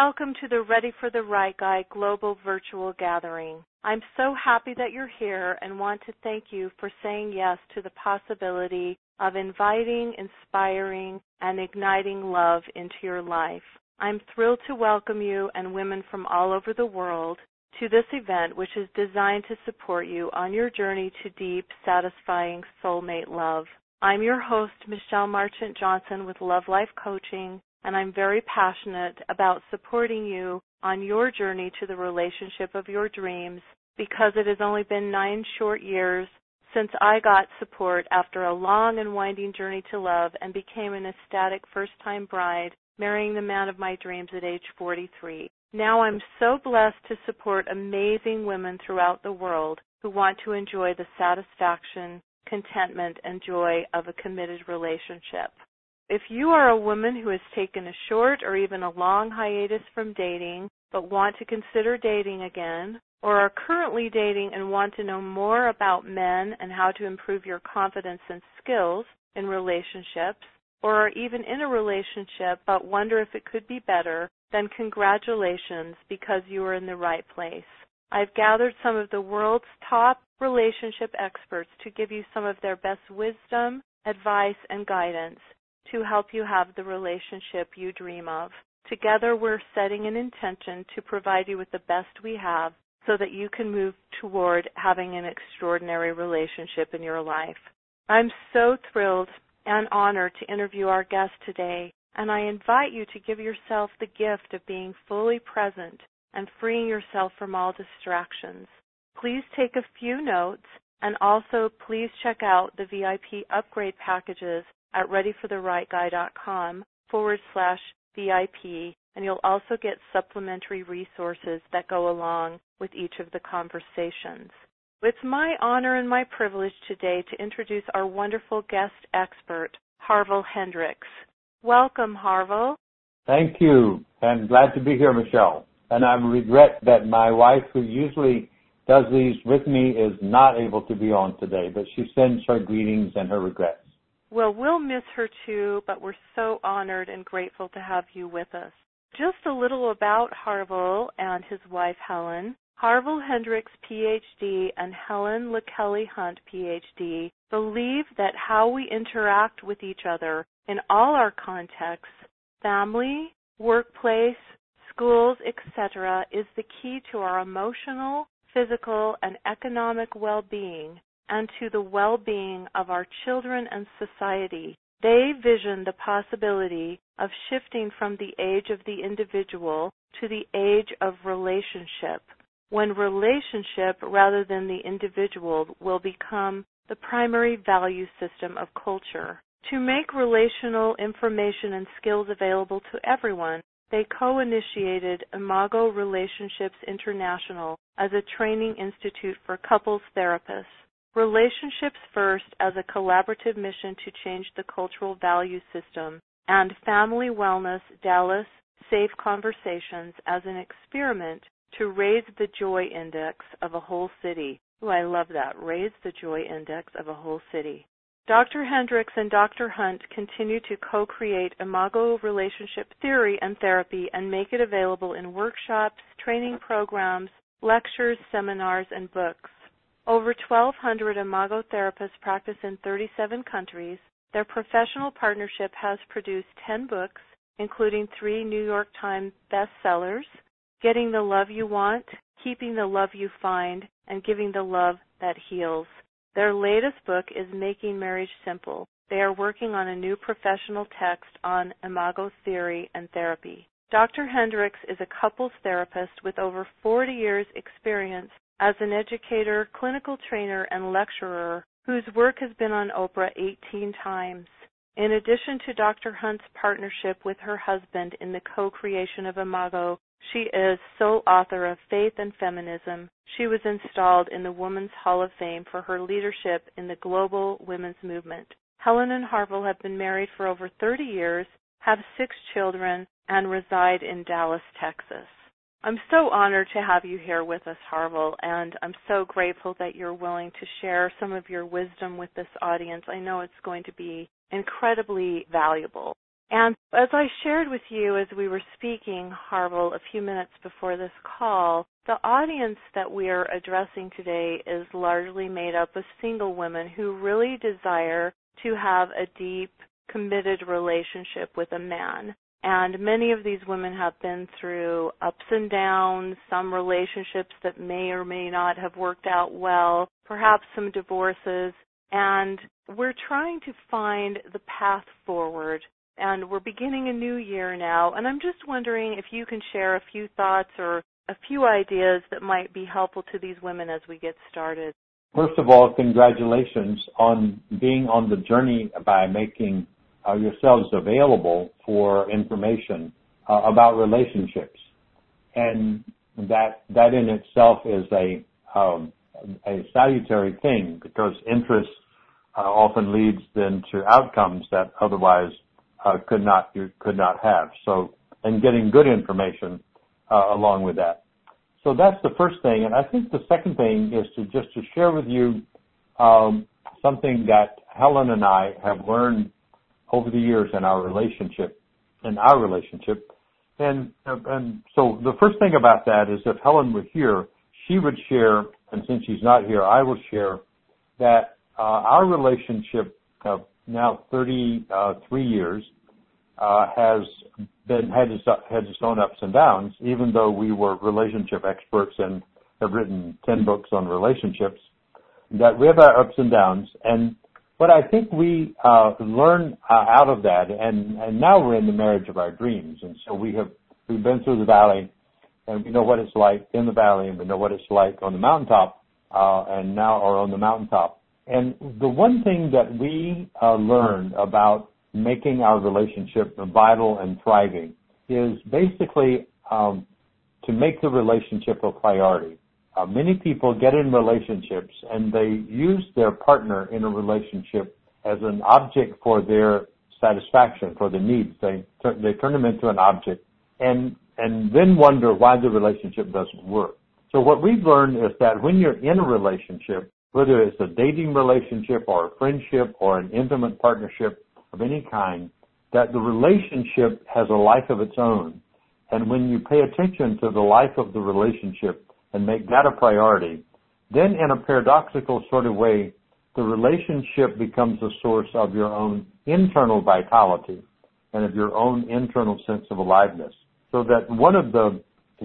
welcome to the Ready for the Right Guy Global Virtual Gathering. I'm so happy that you're here and want to thank you for saying yes to the possibility of inviting, inspiring, and igniting love into your life. I'm thrilled to welcome you and women from all over the world to this event, which is designed to support you on your journey to deep, satisfying soulmate love. I'm your host, Michelle Marchant Johnson with Love Life Coaching, and I'm very passionate about supporting you on your journey to the relationship of your dreams because it has only been 9 short years since I got support after a long and winding journey to love and became an ecstatic first-time bride, marrying the man of my dreams at age 43. Now I'm so blessed to support amazing women throughout the world who want to enjoy the satisfaction, contentment, and joy of a committed relationship. If you are a woman who has taken a short or even a long hiatus from dating but want to consider dating again, or are currently dating and want to know more about men and how to improve your confidence and skills in relationships, or are even in a relationship but wonder if it could be better, then congratulations, because you are in the right place. I've gathered some of the world's top relationship experts to give you some of their best wisdom, advice, and guidance to help you have the relationship you dream of. Together, we're setting an intention to provide you with the best we have so that you can move toward having an extraordinary relationship in your life. I'm so thrilled and honored to interview our guest today, and I invite you to give yourself the gift of being fully present and freeing yourself from all distractions. Please take a few notes, and also please check out the VIP upgrade packages at readyfortherightguy.com/VIP, and you'll also get supplementary resources that go along with each of the conversations. It's my honor and my privilege today to introduce our wonderful guest expert, Harville Hendrix. Welcome, Harville. Thank you, and glad to be here, Michelle. And I regret that my wife, who usually does these with me, is not able to be on today, but she sends her greetings and her regrets. Well, we'll miss her too, but we're so honored and grateful to have you with us. Just a little about Harville and his wife, Helen. Harville Hendrix, Ph.D., and Helen LaKelly Hunt, Ph.D., believe that how we interact with each other in all our contexts, family, workplace, schools, etc., is the key to our emotional, physical, and economic well-being and to the well-being of our children and society. They vision the possibility of shifting from the age of the individual to the age of relationship, when relationship rather than the individual will become the primary value system of culture. To make relational information and skills available to everyone, they co-initiated Imago Relationships International as a training institute for couples therapists. Relationships First as a collaborative mission to change the cultural value system, and Family Wellness Dallas Safe Conversations as an experiment to raise the joy index of a whole city. Ooh, I love that, raise the joy index of a whole city. Dr. Hendrix and Dr. Hunt continue to co-create Imago relationship theory and therapy and make it available in workshops, training programs, lectures, seminars, and books. Over 1,200 Imago therapists practice in 37 countries. Their professional partnership has produced 10 books, including 3 New York Times bestsellers, Getting the Love You Want, Keeping the Love You Find, and Giving the Love That Heals. Their latest book is Making Marriage Simple. They are working on a new professional text on Imago theory and therapy. Dr. Hendrix is a couples therapist with over 40 years' experience as an educator, clinical trainer, and lecturer whose work has been on Oprah 18 times. In addition to Dr. Hunt's partnership with her husband in the co-creation of Imago, she is sole author of Faith and Feminism. She was installed in the Women's Hall of Fame for her leadership in the global women's movement. Helen and Harville have been married for over 30 years, have 6 children, and reside in Dallas, Texas. I'm so honored to have you here with us, Harville, and I'm so grateful that you're willing to share some of your wisdom with this audience. I know it's going to be incredibly valuable. And as I shared with you as we were speaking, Harville, a few minutes before this call, the audience that we are addressing today is largely made up of single women who really desire to have a deep, committed relationship with a man. And many of these women have been through ups and downs, some relationships that may or may not have worked out well, perhaps some divorces, and we're trying to find the path forward. And we're beginning a new year now, and I'm just wondering if you can share a few thoughts or a few ideas that might be helpful to these women as we get started. First of all, congratulations on being on the journey by making yourselves available for information about relationships. And that in itself is a salutary thing, because interest often leads then to outcomes that otherwise you could not have. So, and getting good information along with that. So that's the first thing. And I think the second thing is to share with you something that Helen and I have learned over the years in our relationship. And so the first thing about that is, if Helen were here, she would share, and since she's not here, I will share that our relationship of now 33 years has had its own ups and downs, even though we were relationship experts and have written 10 books on relationships, that we have our ups and downs. And what I think we learn out of that, and now we're in the marriage of our dreams, and so we've been through the valley, and we know what it's like in the valley, and we know what it's like on the mountaintop, and now are on the mountaintop. And the one thing that we learned about making our relationship vital and thriving is basically to make the relationship a priority. Many people get in relationships and they use their partner in a relationship as an object for their satisfaction, for their needs. They turn them into an object and then wonder why the relationship doesn't work. So what we've learned is that when you're in a relationship, whether it's a dating relationship or a friendship or an intimate partnership of any kind, that the relationship has a life of its own. And when you pay attention to the life of the relationship and make that a priority, then in a paradoxical sort of way, the relationship becomes a source of your own internal vitality and of your own internal sense of aliveness. So that one of the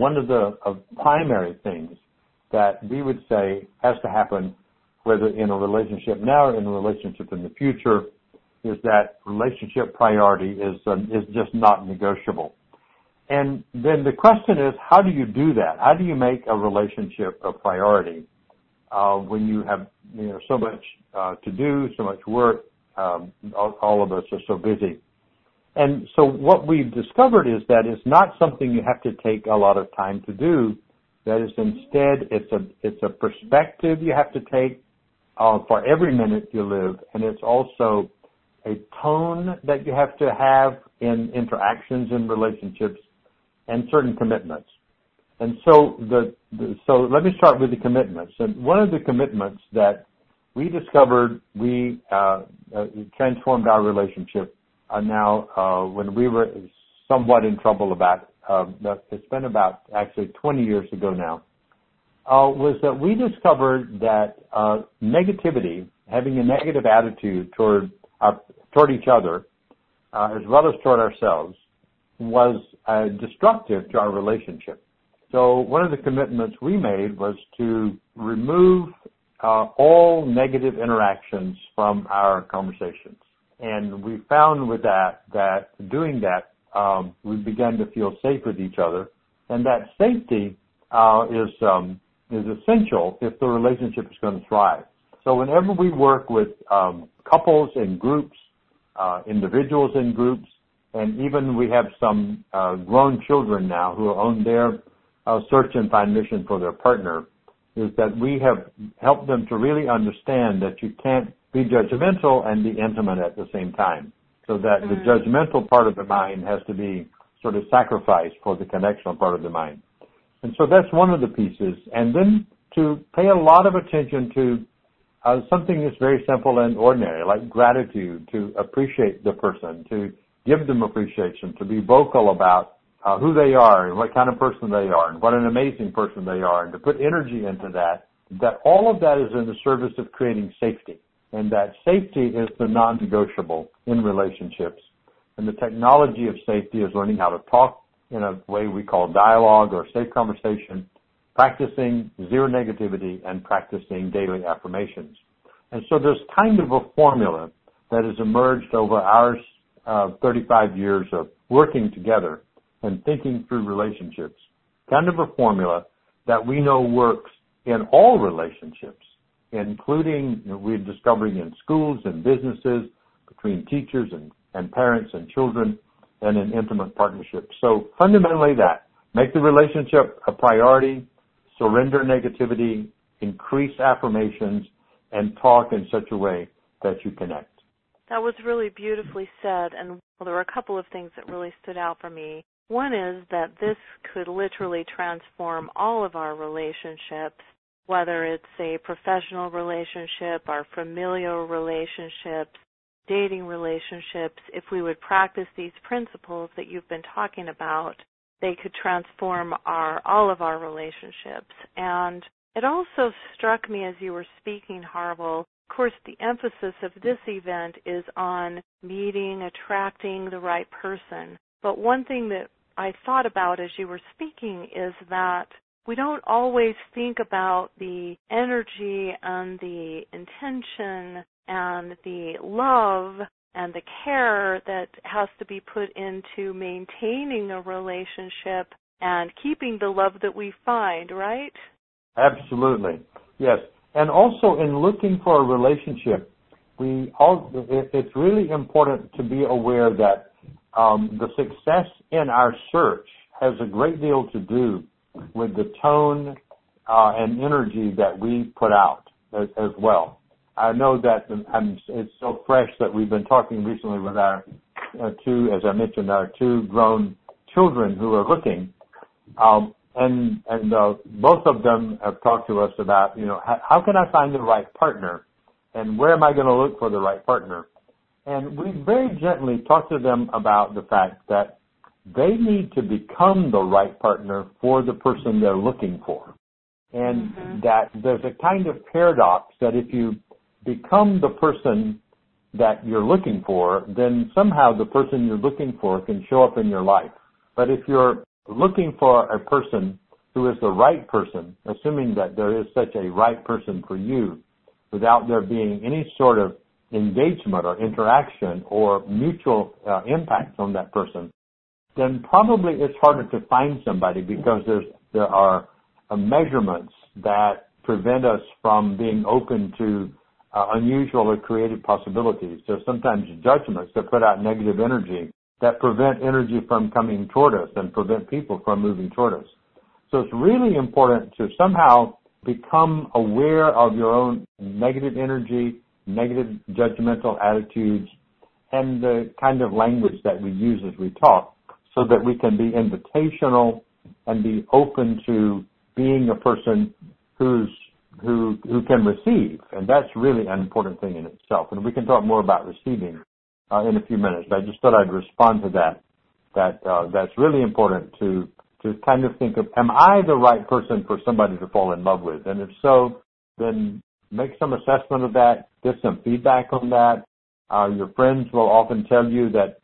primary things that we would say has to happen, whether in a relationship now or in a relationship in the future, is that relationship priority is just not negotiable. And then the question is, how do you do that? How do you make a relationship a priority when you have so much to do, so much work? All of us are so busy. And so what we've discovered is that it's not something you have to take a lot of time to do. That is, instead, it's a perspective you have to take for every minute you live, and it's also a tone that you have to have in interactions and relationships, and certain commitments. And so so let me start with the commitments. And one of the commitments that we discovered we transformed our relationship now when we were somewhat in trouble about, it's been about actually 20 years ago now, was that we discovered that negativity, having a negative attitude toward each other, as well as toward ourselves, was destructive to our relationship. So one of the commitments we made was to remove all negative interactions from our conversations. And we found with that doing that, we began to feel safe with each other. And that safety is essential if the relationship is going to thrive. So whenever we work with couples in groups, individuals in groups, and even we have some grown children now who are on their search and find mission for their partner, is that we have helped them to really understand that you can't be judgmental and be intimate at the same time. So that the judgmental part of the mind has to be sort of sacrificed for the connectional part of the mind. And so that's one of the pieces. And then to pay a lot of attention to something that's very simple and ordinary, like gratitude, to appreciate the person, to give them appreciation, to be vocal about who they are and what kind of person they are and what an amazing person they are, and to put energy into that all of that is in the service of creating safety. And that safety is the non-negotiable in relationships. And the technology of safety is learning how to talk in a way we call dialogue or safe conversation, practicing zero negativity, and practicing daily affirmations. And so there's kind of a formula that has emerged over our 35 years of working together and thinking through relationships, kind of a formula that we know works in all relationships, including, we're discovering in schools and businesses, between teachers and parents and children, and in intimate partnerships. So fundamentally that, make the relationship a priority, surrender negativity, increase affirmations, and talk in such a way that you connect. That was really beautifully said, and well, there were a couple of things that really stood out for me. One is that this could literally transform all of our relationships, whether it's a professional relationship, our familial relationships, dating relationships. If we would practice these principles that you've been talking about, they could transform all of our relationships. And it also struck me as you were speaking, Harville, of course, the emphasis of this event is on meeting, attracting the right person. But one thing that I thought about as you were speaking is that we don't always think about the energy and the intention and the love and the care that has to be put into maintaining a relationship and keeping the love that we find, right? Absolutely, yes. And also in looking for a relationship, it's really important to be aware that the success in our search has a great deal to do with the tone and energy that we put out as well. I know that it's so fresh that we've been talking recently with our as I mentioned, our two grown children who are looking. And both of them have talked to us about, how can I find the right partner, and where am I going to look for the right partner? And we very gently talked to them about the fact that they need to become the right partner for the person they're looking for. And that there's a kind of paradox that if you become the person that you're looking for, then somehow the person you're looking for can show up in your life. But if you're looking for a person who is the right person, assuming that there is such a right person for you, without there being any sort of engagement or interaction or mutual impact on that person, then probably it's harder to find somebody because there are measurements that prevent us from being open to unusual or creative possibilities. There's sometimes judgments that put out negative energy that prevent energy from coming toward us and prevent people from moving toward us. So it's really important to somehow become aware of your own negative energy, negative judgmental attitudes, and the kind of language that we use as we talk, so that we can be invitational and be open to being a person who can receive. And that's really an important thing in itself. And we can talk more about receiving in a few minutes. But I just thought I'd respond to that. That's really important to kind of think of, am I the right person for somebody to fall in love with? And if so, then make some assessment of that, get some feedback on that. Your friends will often tell you that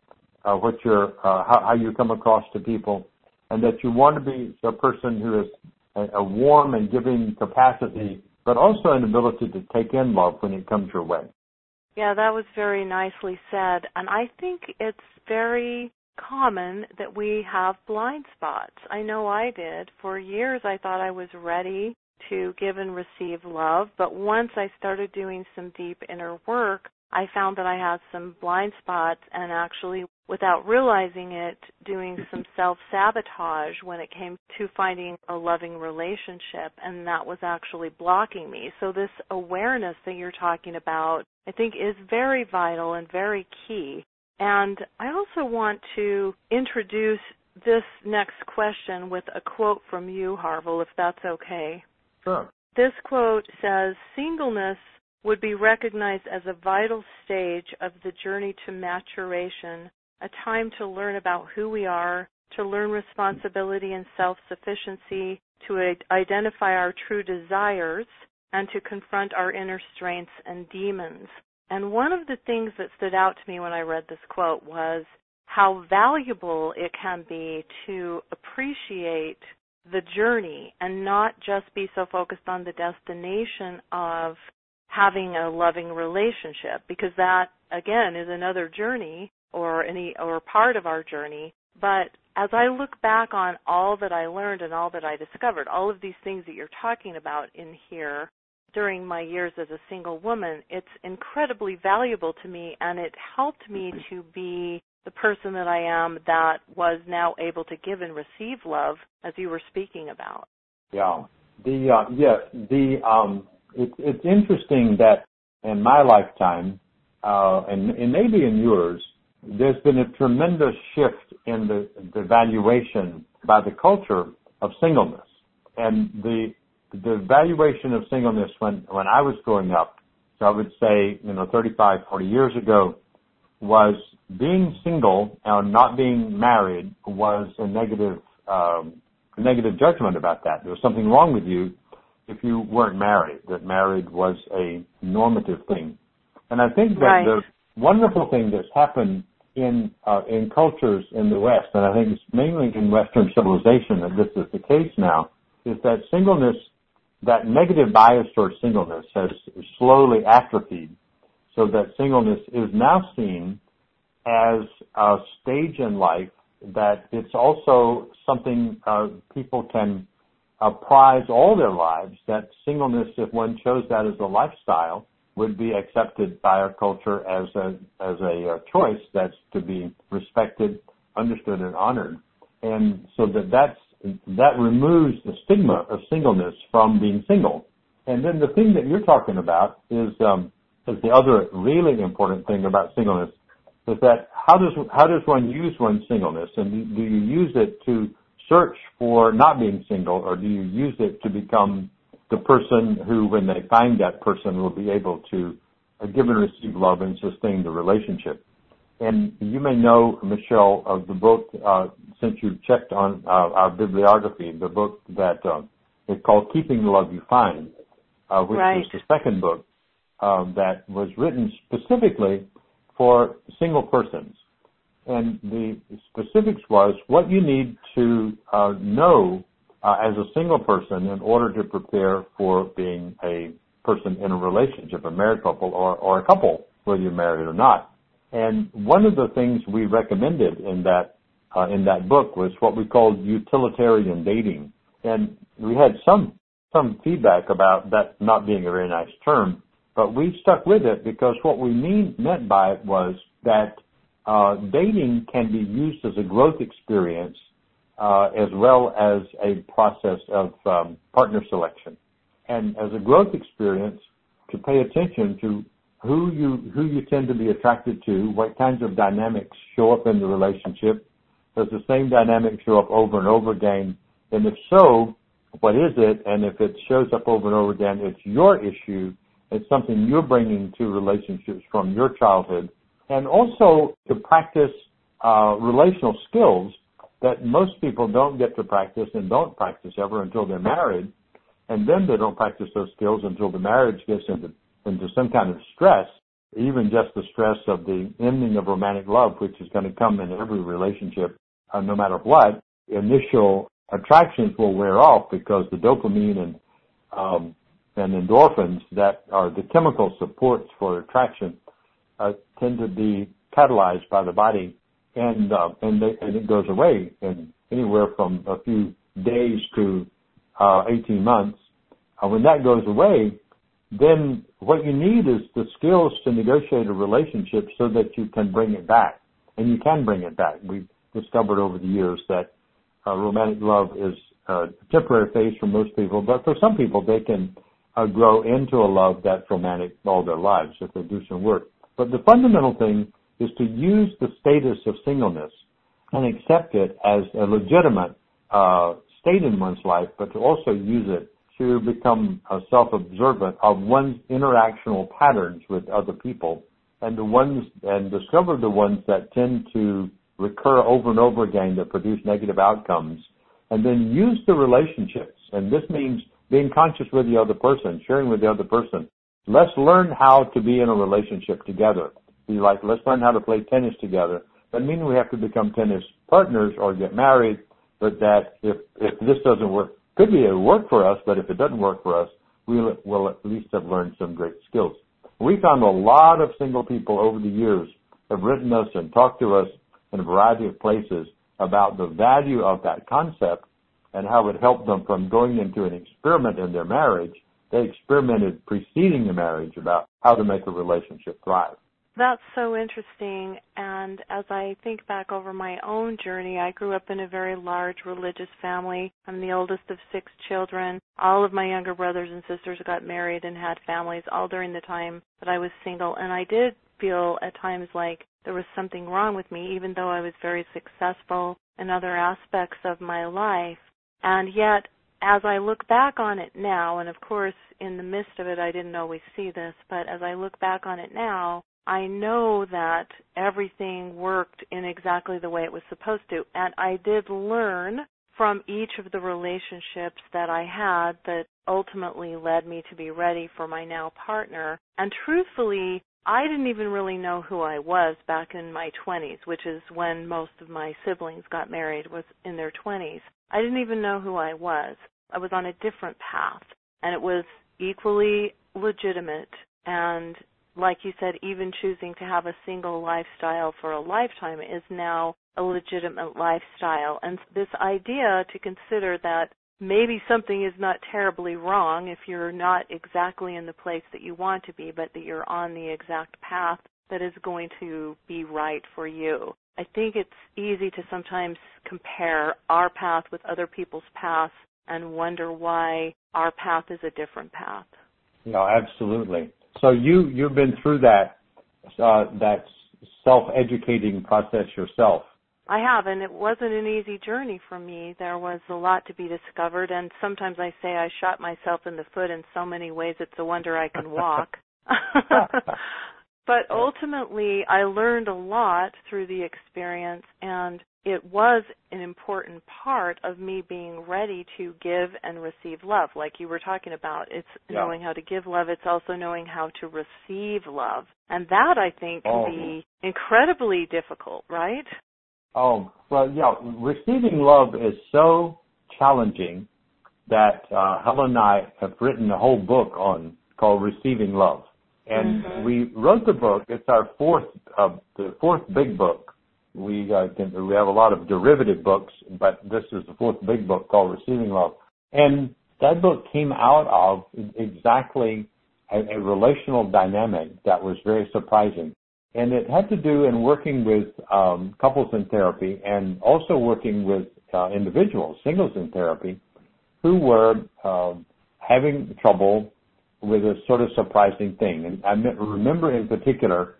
how you come across to people, and that you want to be a person who has a warm and giving capacity, but also an ability to take in love when it comes your way. Yeah, that was very nicely said. And I think it's very common that we have blind spots. I know I did. For years I thought I was ready to give and receive love, but once I started doing some deep inner work, I found that I had some blind spots, and actually, without realizing it, doing some self-sabotage when it came to finding a loving relationship, and that was actually blocking me. So this awareness that you're talking about, I think, is very vital and very key. And I also want to introduce this next question with a quote from you, Harville, if that's okay. Sure. This quote says, "Singleness would be recognized as a vital stage of the journey to maturation, a time to learn about who we are, to learn responsibility and self-sufficiency, to identify our true desires, and to confront our inner strengths and demons. And one of the things that stood out to me when I read this quote was how valuable it can be to appreciate the journey and not just be so focused on the destination of having a loving relationship, because that, again, is another journey or part of our journey. But as I look back on all that I learned and all that I discovered, all of these things that you're talking about in here during my years as a single woman, it's incredibly valuable to me, and it helped me to be the person that I am that was now able to give and receive love, as you were speaking about. Yeah. It's interesting that in my lifetime, and maybe in yours, there's been a tremendous shift in the valuation by the culture of singleness. And the valuation of singleness when I was growing up, so I would say, 35, 40 years ago, was being single and not being married was a negative judgment about that. There was something wrong with you if you weren't married, that married was a normative thing. And I think that the wonderful thing that's happened in cultures in the West, and I think it's mainly in Western civilization that this is the case now, is that singleness, that negative bias towards singleness has slowly atrophied, so that singleness is now seen as a stage in life, that it's also something people can prize all their lives, that singleness, if one chose that as a lifestyle, would be accepted by our culture as a choice that's to be respected, understood, and honored. And so that removes the stigma of singleness from being single. And then the thing that you're talking about is the other really important thing about singleness, is that how does one use one's singleness, and do you use it to search for not being single, or do you use it to become the person who, when they find that person, will be able to give and receive love and sustain the relationship? And you may know, Michelle, of the book, since you checked on our bibliography, the book that is called Keeping the Love You Find, which is the second book that was written specifically for single persons. And the specifics was what you need to know as a single person in order to prepare for being a person in a relationship, a married couple or a couple, whether you're married or not. And one of the things we recommended in that book was what we called utilitarian dating. And we had some feedback about that not being a very nice term, but we stuck with it because what we meant by it was that dating can be used as a growth experience as well as a process of partner selection. And as a growth experience, to pay attention to who you tend to be attracted to, what kinds of dynamics show up in the relationship. Does the same dynamic show up over and over again? And if so, what is it? And if it shows up over and over again, it's your issue. It's something you're bringing to relationships from your childhood. And also to practice relational skills that most people don't get to practice and don't practice ever until they're married. And then they don't practice those skills until the marriage gets into some kind of stress, even just the stress of the ending of romantic love, which is going to come in every relationship, no matter what. Initial attractions will wear off because the dopamine and endorphins that are the chemical supports for attraction tend to be catalyzed by the body, and it goes away in anywhere from a few days to 18 months. When that goes away, then what you need is the skills to negotiate a relationship so that you can bring it back. And you can bring it back. We've discovered over the years that romantic love is a temporary phase for most people, but for some people they can grow into a love that's romantic all their lives if they do some work. But the fundamental thing is to use the status of singleness and accept it as a legitimate state in one's life, but to also use it to become self-observant of one's interactional patterns with other people and discover the ones that tend to recur over and over again that produce negative outcomes, and then use the relationships. And this means being conscious with the other person, sharing with the other person. Let's learn how to be in a relationship together. Be like, let's learn how to play tennis together. Doesn't mean we have to become tennis partners or get married, but that if this doesn't work, could be a work for us, but if it doesn't work for us, we'll at least have learned some great skills. We found a lot of single people over the years have written us and talked to us in a variety of places about the value of that concept and how it helped them from going into an experiment in their marriage. They experimented preceding the marriage about how to make a relationship thrive. That's so interesting. And as I think back over my own journey, I grew up in a very large religious family. I'm the oldest of 6 children. All of my younger brothers and sisters got married and had families all during the time that I was single. And I did feel at times like there was something wrong with me, even though I was very successful in other aspects of my life. And yet, as I look back on it now, and of course in the midst of it I didn't always see this, but as I look back on it now, I know that everything worked in exactly the way it was supposed to. And I did learn from each of the relationships that I had that ultimately led me to be ready for my now partner. And truthfully, I didn't even really know who I was back in my 20s, which is when most of my siblings got married, was in their 20s. I didn't even know who I was. I was on a different path, and it was equally legitimate. And like you said, even choosing to have a single lifestyle for a lifetime is now a legitimate lifestyle. And this idea to consider that maybe something is not terribly wrong if you're not exactly in the place that you want to be, but that you're on the exact path that is going to be right for you. I think it's easy to sometimes compare our path with other people's paths and wonder why our path is a different path. Yeah, absolutely. So you've been through that self-educating process yourself. I have, and it wasn't an easy journey for me. There was a lot to be discovered, and sometimes I say I shot myself in the foot in so many ways it's a wonder I can walk. But ultimately, I learned a lot through the experience, and it was an important part of me being ready to give and receive love, like you were talking about. It's knowing how to give love. It's also knowing how to receive love. And that, I think, can be incredibly difficult, right? Oh, well, yeah, receiving love is so challenging that Helen and I have written a whole book called Receiving Love. And we wrote the book. It's our the fourth big book. We have a lot of derivative books, but this is the fourth big book called Receiving Love. And that book came out of exactly a relational dynamic that was very surprising. And it had to do in working with couples in therapy and also working with individuals, singles in therapy, who were having trouble with a sort of surprising thing. And I remember in particular,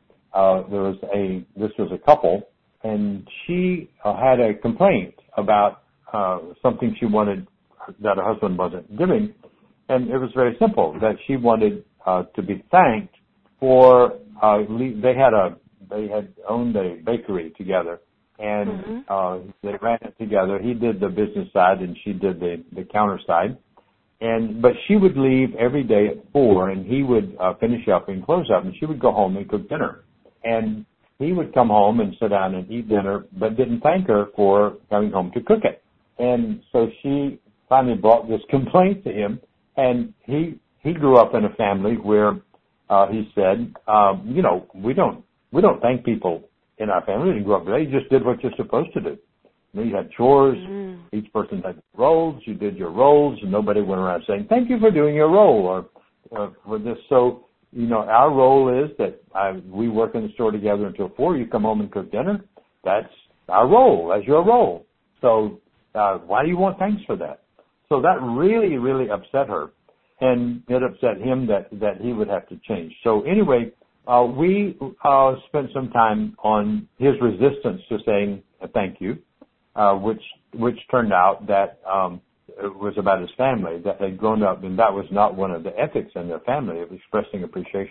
this was a couple, and she had a complaint about something she wanted that her husband wasn't doing. And it was very simple, that she wanted to be thanked for, they had owned a bakery together, and they ran it together. He did the business side and she did the counter side. But she would leave every day at 4, and he would finish up and close up, and she would go home and cook dinner. And he would come home and sit down and eat dinner, but didn't thank her for coming home to cook it. And so she finally brought this complaint to him, and he grew up in a family where he said, we don't thank people in our family. We didn't grow up there. You just did what you're supposed to do. You had chores. Each person had roles. You did your roles, and nobody went around saying, thank you for doing your role or for this. So, our role is that we work in the store together until 4. You come home and cook dinner. That's our role. That's your role. So why do you want thanks for that? So that really, really upset her, and it upset him that he would have to change. So anyway, we spent some time on his resistance to saying thank you. Which turned out that it was about his family, that they'd grown up, and that was not one of the ethics in their family of expressing appreciation.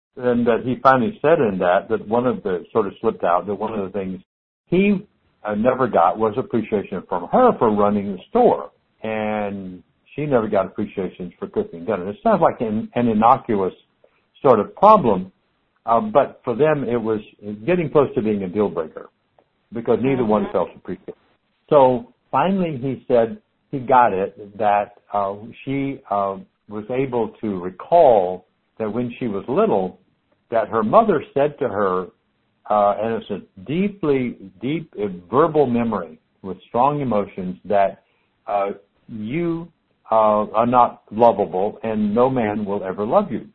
and that he finally said in that one of the sort of slipped out, that one of the things he never got was appreciation from her for running the store. And she never got appreciation for cooking dinner. It sounds like an innocuous sort of problem, but for them it was getting close to being a deal breaker because neither one felt appreciated. So finally he said he got it, that she was able to recall that when she was little, that her mother said to her, and it's a deep verbal memory with strong emotions, that you are not lovable and no man will ever love you.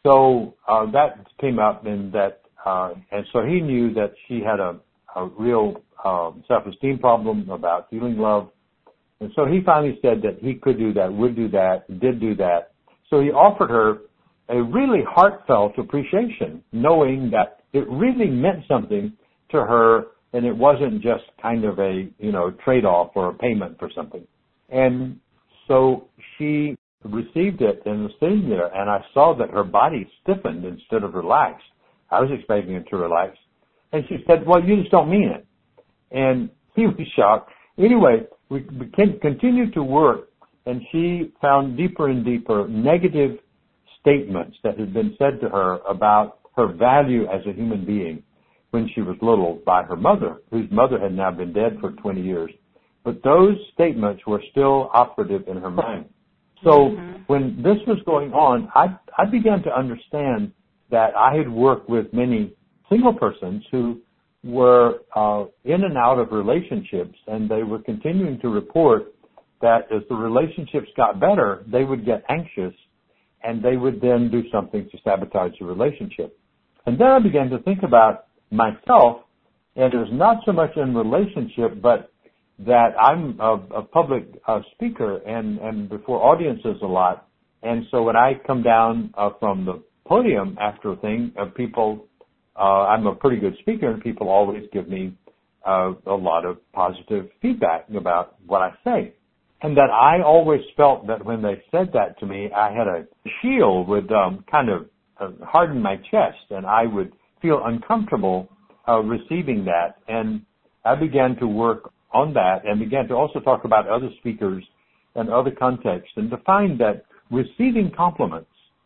So that came up in that, and so he knew that she had a real self-esteem problem about feeling love. And so he finally said that he could do that, would do that, did do that. So he offered her a really heartfelt appreciation, knowing that it really meant something to her and it wasn't just kind of a, trade-off or a payment for something. And so she received it and was sitting there, and I saw that her body stiffened instead of relaxed. I was expecting her to relax. And she said, well, you just don't mean it. And he was shocked. Anyway, we continued to work, and she found deeper and deeper negative statements that had been said to her about her value as a human being when she was little by her mother, whose mother had now been dead for 20 years. But those statements were still operative in her mind. So when this was going on, I began to understand that I had worked with many single persons who were in and out of relationships, and they were continuing to report that as the relationships got better, they would get anxious, and they would then do something to sabotage the relationship. And then I began to think about myself, and it was not so much in relationship, but that I'm a public speaker and before audiences a lot. And so when I come down from the podium after a thing, people, I'm a pretty good speaker, and people always give me a lot of positive feedback about what I say. And that I always felt that when they said that to me, I had a shield would kind of harden my chest, and I would feel uncomfortable receiving that. And I began to work on that and began to also talk about other speakers and other contexts, and to find that receiving compliments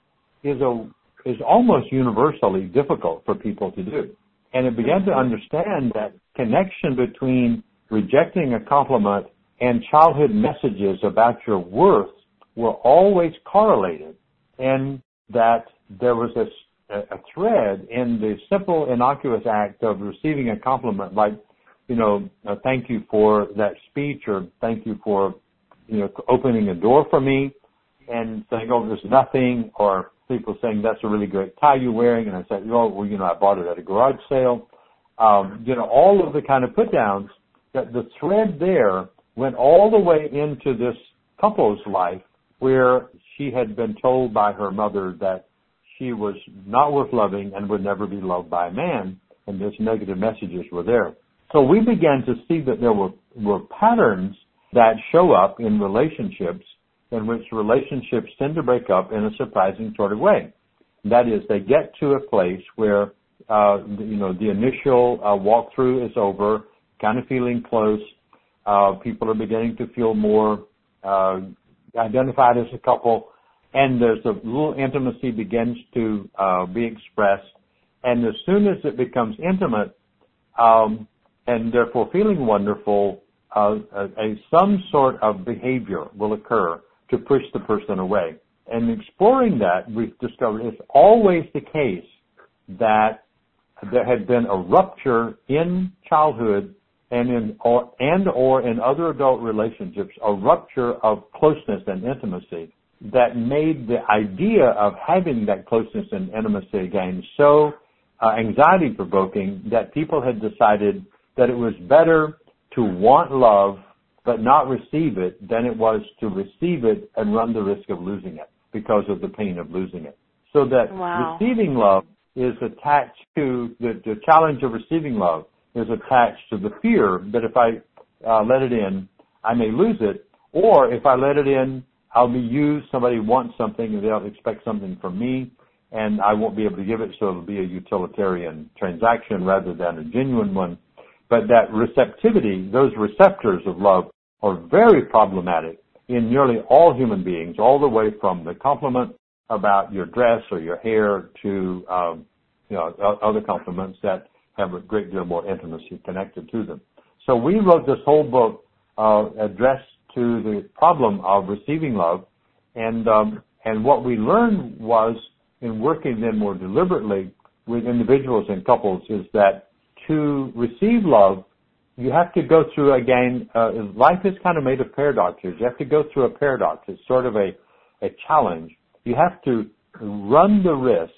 is almost universally difficult for people to do. And I began to understand that connection between rejecting a compliment and childhood messages about your worth were always correlated, and that there was a thread in the simple, innocuous act of receiving a compliment, like, thank you for that speech, or thank you for, opening a door for me, and saying, oh, there's nothing, or people saying, that's a really great tie you're wearing, and I said, I bought it at a garage sale. All of the kind of put downs, that the thread there went all the way into this couple's life, where she had been told by her mother that she was not worth loving and would never be loved by a man, and those negative messages were there. So we began to see that there were patterns that show up in relationships, in which relationships tend to break up in a surprising sort of way. That is, they get to a place where, the initial walkthrough is over, kind of feeling close. People are beginning to feel more identified as a couple, and there's a little intimacy begins to be expressed. And as soon as it becomes intimate, and therefore feeling wonderful, some sort of behavior will occur to push the person away. And exploring that, we've discovered it's always the case that there had been a rupture in childhood and in other adult relationships, a rupture of closeness and intimacy that made the idea of having that closeness and intimacy again so anxiety-provoking that people had decided that it was better to want love but not receive it than it was to receive it and run the risk of losing it because of the pain of losing it. So that receiving love is attached to the challenge of receiving love is attached to the fear that if I let it in, I may lose it, or if I let it in, I'll be used, somebody wants something and they'll expect something from me, and I won't be able to give it, so it'll be a utilitarian transaction rather than a genuine one. But that receptivity, those receptors of love, are very problematic in nearly all human beings, all the way from the compliment about your dress or your hair to other compliments that have a great deal more intimacy connected to them. So we wrote this whole book addressed to the problem of receiving love, and what we learned was, in working then more deliberately with individuals and couples, is that to receive love, you have to go through, again, life is kind of made of paradoxes. You have to go through a paradox. It's sort of a challenge. You have to run the risk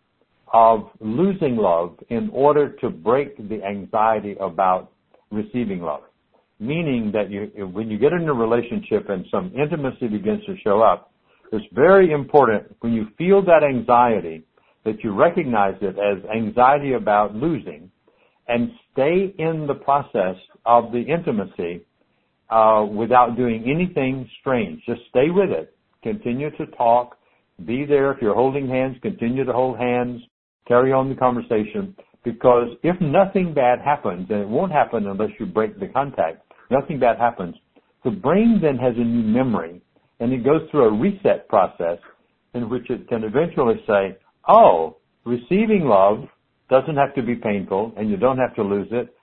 of losing love in order to break the anxiety about receiving love. Meaning that when you get in a relationship and some intimacy begins to show up, it's very important when you feel that anxiety that you recognize it as anxiety about losing and stay in the process of the intimacy without doing anything strange. Just stay with it. Continue to talk. Be there. If you're holding hands, continue to hold hands. Carry on the conversation. Because if nothing bad happens, and it won't happen unless you break the contact, nothing bad happens, the brain then has a new memory, and it goes through a reset process in which it can eventually say, oh, receiving love doesn't have to be painful, and you don't have to lose it,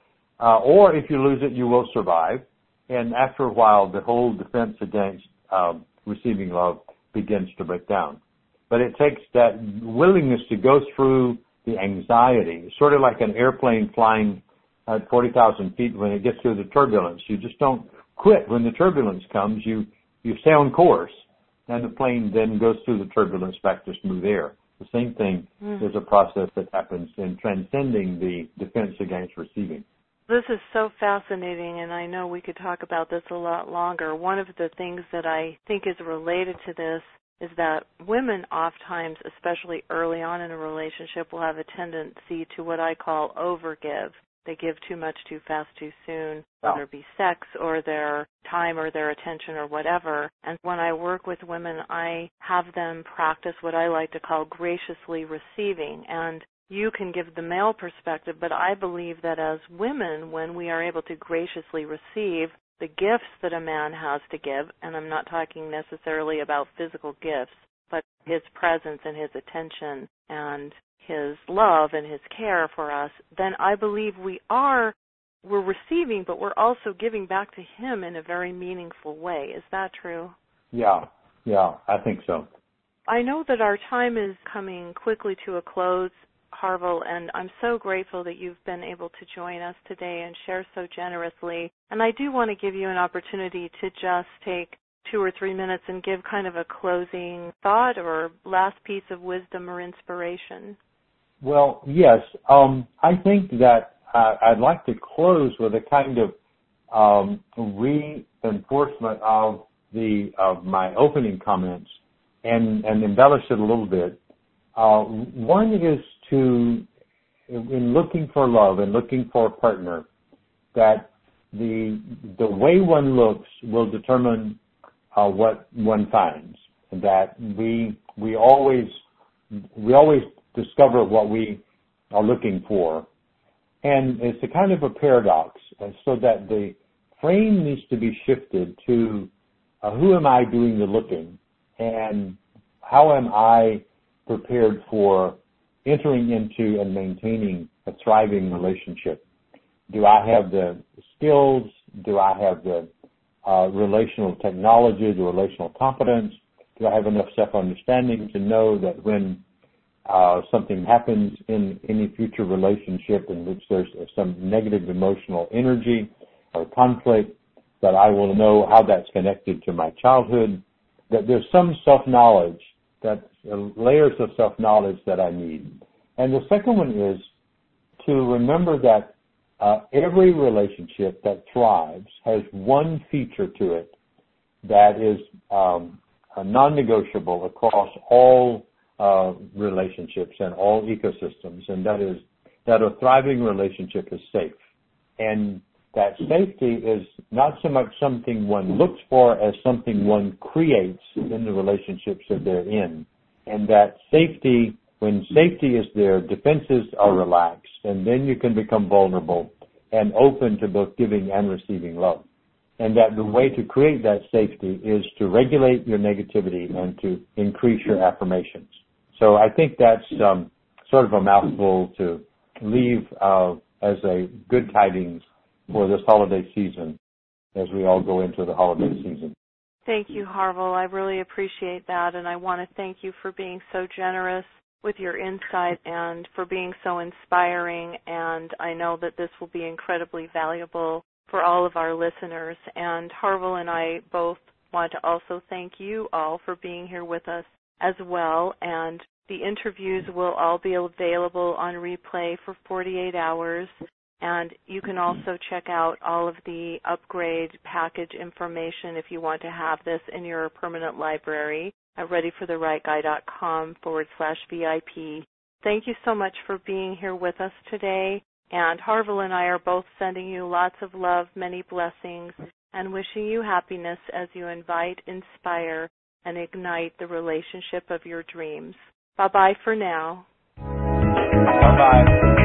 or if you lose it, you will survive. And after a while, the whole defense against receiving love begins to break down. But it takes that willingness to go through the anxiety, sort of like an airplane flying at 40,000 feet when it gets through the turbulence. You just don't quit when the turbulence comes. You stay on course, and the plane then goes through the turbulence back to smooth air. The same thing is a process that happens in transcending the defense against receiving. This is so fascinating, and I know we could talk about this a lot longer. One of the things that I think is related to this is that women oftentimes, especially early on in a relationship, will have a tendency to what I call overgive. They give too much too fast too soon, whether it be sex or their time or their attention or whatever. And when I work with women, I have them practice what I like to call graciously receiving. And you can give the male perspective, but I believe that as women, when we are able to graciously receive the gifts that a man has to give, and I'm not talking necessarily about physical gifts, but his presence and his attention and his love and his care for us, then I believe we're receiving, but we're also giving back to him in a very meaningful way. Is that true? Yeah, I think so. I know that our time is coming quickly to a close, Harville, and I'm so grateful that you've been able to join us today and share so generously. And I do want to give you an opportunity to just take 2 or 3 minutes and give kind of a closing thought or last piece of wisdom or inspiration. Well, yes. I think that I'd like to close with a kind of reinforcement of my opening comments and embellish it a little bit. One is in looking for love and looking for a partner, that the way one looks will determine what one finds. That we always discover what we are looking for, and it's a kind of a paradox. And so that the frame needs to be shifted to who am I doing the looking, and how am I prepared for entering into and maintaining a thriving relationship? Do I have the skills? Do I have the relational technology, the relational competence? Do I have enough self-understanding to know that when something happens in any future relationship in which there's some negative emotional energy or conflict, that I will know how that's connected to my childhood, that there's some self-knowledge, that layers of self-knowledge that I need. And the second one is to remember that every relationship that thrives has one feature to it that is non-negotiable across all relationships and all ecosystems, and that is that a thriving relationship is safe. And that safety is not so much something one looks for as something one creates in the relationships that they're in. And that safety When safety is there, defenses are relaxed, and then you can become vulnerable and open to both giving and receiving love. And that the way to create that safety is to regulate your negativity and to increase your affirmations. So I think that's sort of a mouthful to leave as a good tidings for this holiday season as we all go into the holiday season. Thank you, Harville. I really appreciate that, and I want to thank you for being so generous with your insight and for being so inspiring, and I know that this will be incredibly valuable for all of our listeners. And Harville and I both want to also thank you all for being here with us as well, and the interviews will all be available on replay for 48 hours, and you can also check out all of the upgrade package information if you want to have this in your permanent library at readyfortherightguy.com/VIP. Thank you so much for being here with us today, and Harville and I are both sending you lots of love, many blessings, and wishing you happiness as you invite, inspire, and ignite the relationship of your dreams. Bye-bye for now. Bye-bye.